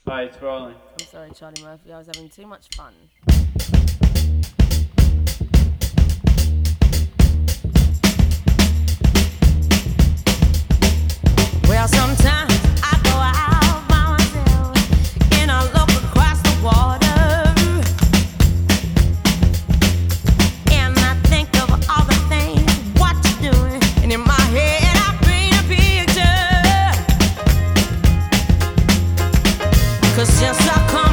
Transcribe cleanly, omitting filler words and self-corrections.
Hi, it's rolling. I'm sorry, Charlie Murphy. I was having too much fun. Well, sometimes I go out by myself and I look across the water and I think of all the things what you're doing, and in my head I paint a picture. 'Cause since I come